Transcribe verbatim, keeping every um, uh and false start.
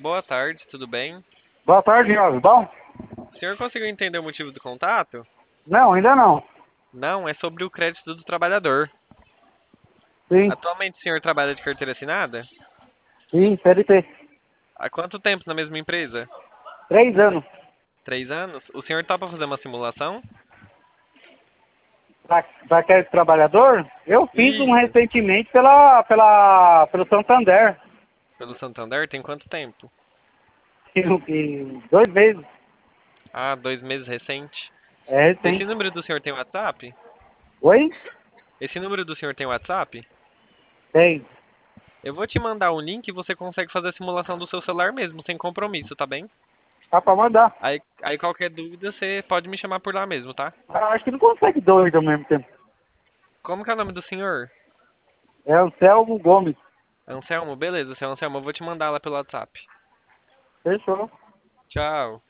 boa tarde, tudo bem? Boa tarde, Jovem. Bom? O senhor conseguiu entender o motivo do contato? Não, ainda não. Não, é sobre o crédito do trabalhador. Sim, Atualmente o senhor trabalha de carteira assinada? sim, C L T. Há quanto tempo na mesma empresa? Três anos. Três anos? O senhor topa fazer uma simulação? Pra, pra aquele trabalhador, eu fiz um Isso. recentemente pela, pela, pelo Santander. Pelo Santander, tem quanto tempo? E, e dois meses. Ah, dois meses recente. É Esse recente. número do senhor tem WhatsApp? Oi? Esse número do senhor tem WhatsApp? Tem. Eu vou te mandar um link e você consegue fazer a simulação do seu celular mesmo, sem compromisso, tá bem? Dá pra mandar. Aí, aí qualquer dúvida você pode me chamar por lá mesmo, tá? Eu acho que não consegue dois ao mesmo tempo. Como que é o nome do senhor? É Anselmo Gomes. Anselmo, beleza, seu Anselmo, eu vou te mandar lá pelo WhatsApp. Fechou. Tchau.